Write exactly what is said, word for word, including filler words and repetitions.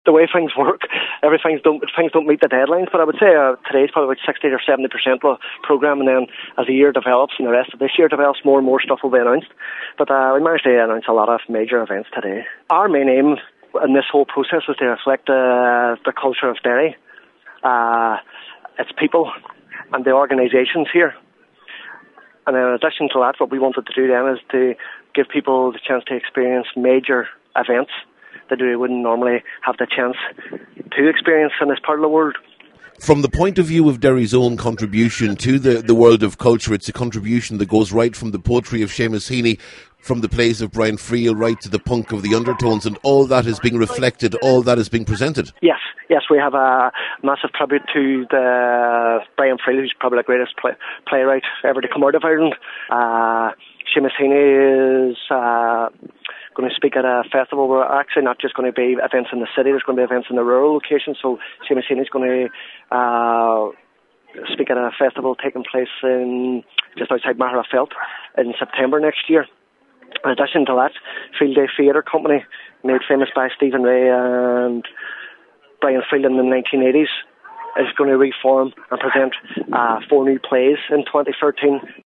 the way things work, everything don't things don't meet the deadlines. But I would say uh, today's probably about sixty or seventy percent of the program, and then as the year develops and the rest of this year develops, more and more stuff will be announced. But uh, we managed to announce a lot of major events today. Our main aim in this whole process was to reflect uh, the culture of Derry, uh, its people, and the organisations here. And in addition to that, what we wanted to do then is to give people the chance to experience major events that they wouldn't normally have the chance to experience in this part of the world. From the point of view of Derry's own contribution to the, the world of culture, it's a contribution that goes right from the poetry of Seamus Heaney, from the plays of Brian Friel, right to the punk of the Undertones, and all that is being reflected, all that is being presented. Yes, yes, we have a massive tribute to the Brian Friel, who's probably the greatest play, playwright ever to come out of Ireland. Uh, Seamus Heaney is uh, going to speak at a festival where actually not just going to be events in the city, there's going to be events in the rural locations. So Seamus Heaney is going to uh, speak at a festival taking place in just outside Magherafelt in September next year. In addition to that, Field Day Theatre Company, made famous by Stephen Ray and Brian Friel in the nineteen eighties, is going to reform and present uh, four new plays in twenty thirteen